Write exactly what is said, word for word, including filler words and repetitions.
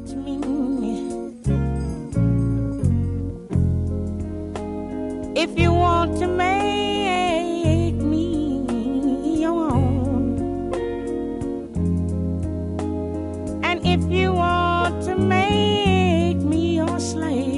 me. If you want to make me your own, and if you want to make me your slave,